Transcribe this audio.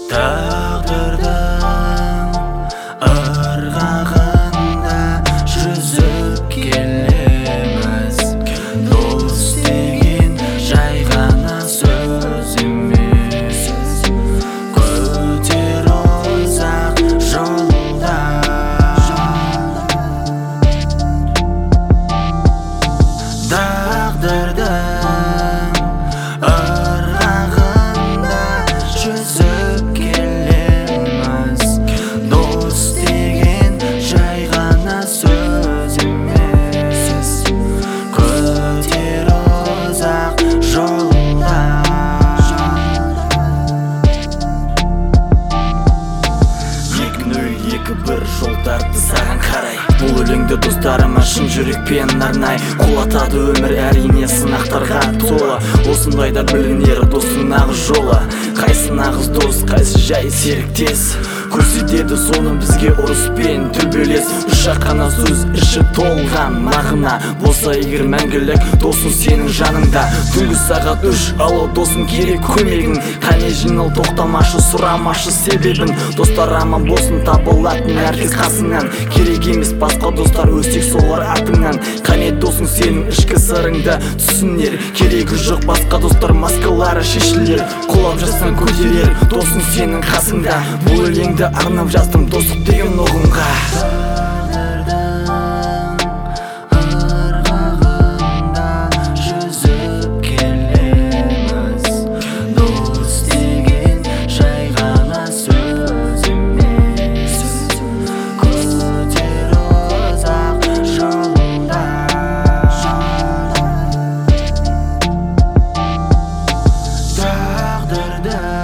Taqdirdan ырғағында жүзіп келеміз. Дос деген жай ғана сөз емес, көтер ұзақ жолда. Тағдырдың ырғағында жүзіп келеміз. Дос деген жай ғана сөз емес, көтер ұзақ жолда. Екі нөл екі бір жол тартты саған қарай. Бұл өлеңді достарыма шын жүрекпен арнай. Құлатады өмір әрине сынақтарға толы. Осындайда білінер достың нағыз жолы. Қайсы нағыз дос, қайсы жай серіктес, көрсетеді соны бізге ұрыспен төбелес. Үш ақ қана сөз іші толған мағына болса егер мәңгілік досың сенің жаныңда. Түнгі сағат 3, алло досым керек көмегің. Қане жинал тоқтамашы, сұрамашы себебін. Достар аман болсын, табылатын әркез қасыңнан. Керек емес басқа достар, өстек солар артыңнан. Қане досың сенің ішкі сырыңды түсінер. Керегі жоқ басқа достар, маскалары шешілер. Құлап жатсаң көтерер досың сенің қасыңда. Бұл өлеңді арнап жаздым достық деген ұғымға. Taqdirdan